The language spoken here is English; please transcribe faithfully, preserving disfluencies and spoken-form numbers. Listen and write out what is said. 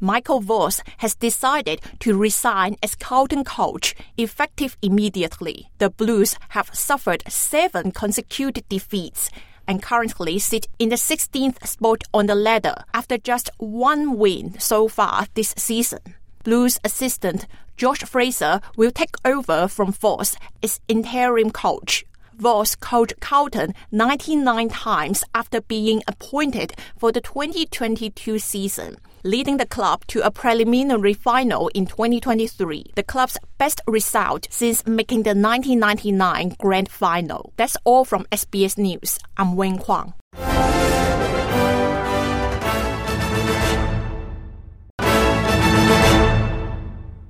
Michael Voss has decided to resign as Carlton coach, effective immediately. The Blues have suffered seven consecutive defeats and currently sit in the sixteenth spot on the ladder after just one win so far this season. Blues assistant Josh Fraser will take over from Voss as interim coach. Voss coached Carlton ninety-nine times after being appointed for the twenty twenty-two season, leading the club to a preliminary final in twenty twenty-three, the club's best result since making the nineteen ninety-nine Grand Final. That's all from S B S News. I'm Wen Kwang.